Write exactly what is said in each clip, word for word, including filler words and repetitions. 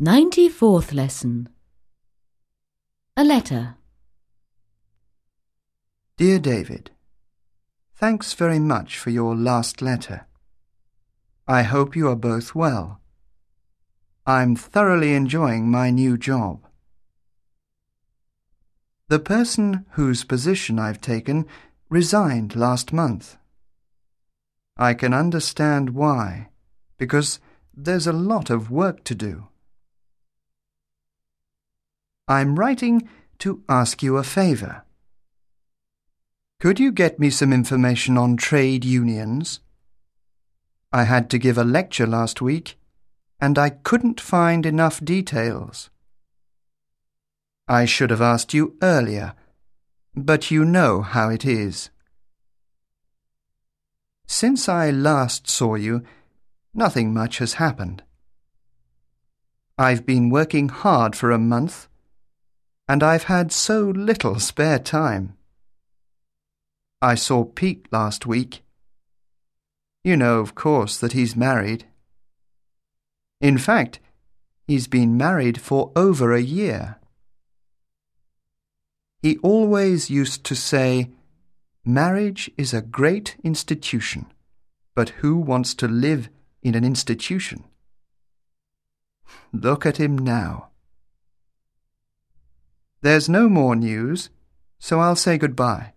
ninety-fourth lesson. A letter. Dear David, thanks very much for your last letter. I hope you are both well. I'm thoroughly enjoying my new job. The person whose position I've taken resigned last month. I can understand why, because there's a lot of work to do. I'm writing to ask you a favour. Could you get me some information on trade unions? I had to give a lecture last week, and I couldn't find enough details. I should have asked you earlier, but you know how it is. Since I last saw you, nothing much has happened. I've been working hard for a month, and I've had so little spare time. I saw Pete last week. You know, of course, that he's married. In fact, he's been married for over a year. He always used to say, "Marriage is a great institution, but who wants to live in an institution?" Look at him now. There's no more news, so I'll say goodbye.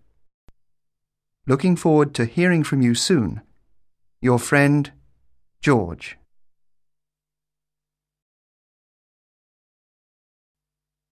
Looking forward to hearing from you soon. Your friend, George.